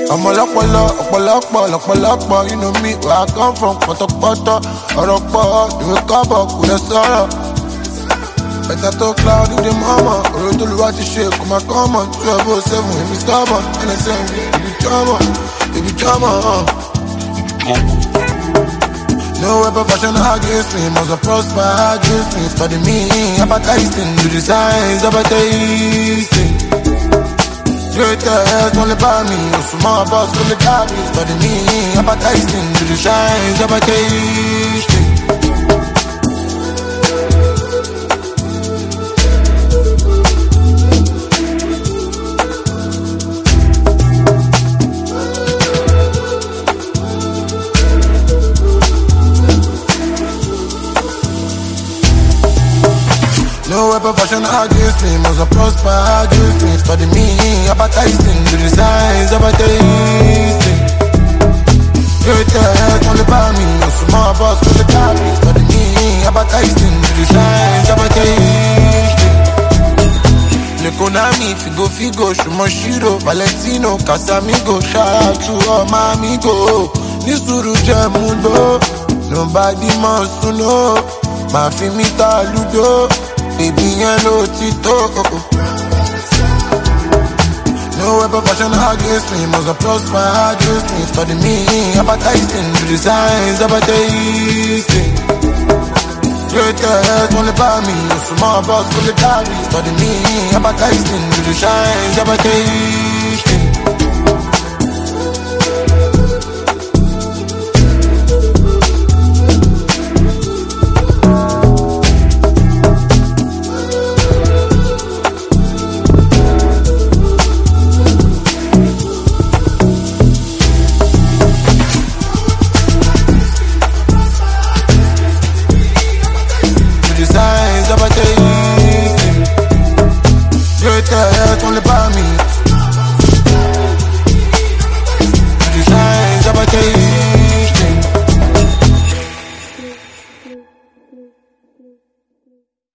I'm a lọ́pọ̀lọpọ̀, you know me, where I come from, pọ̀tọ̀pọ̀tọ̀, ọ̀rọ̀ pọ̀, ìwé kọ́bọ̀, kò lè sọ̀rọ̀. Better to cloud with the mama, ọ̀rọ̀ tó lù wá ti ṣe, kò máa come on, 1207, èmi stubborn, NSM, ibi drama. No weapon fashion against me, must have prosper against me. Study me, advertising, do the signs, advertising. Greatest, only by me, small boss, only by me. Study me, advertising, do the signs, advertising. No weapon fashion against me, must have prosper against me. Study me, advertising, do the signs, advertising. Greatest, only by me, small boss, only by me. Study me, advertising, do the signs, advertising. L'economy, figo, Shumoshiro, Valentino, Casamigo, shout out to all my amigo. Nisuru Jemundo, nobody must to know. Ma fimita ludo. Baby, hello, Tito. No weapon fashion against me, must have prosper against me. Study me, advertising, do the signs, advertising. Greatest, only by me, small boss, only by me. Study me, advertising, do the signs, advertising.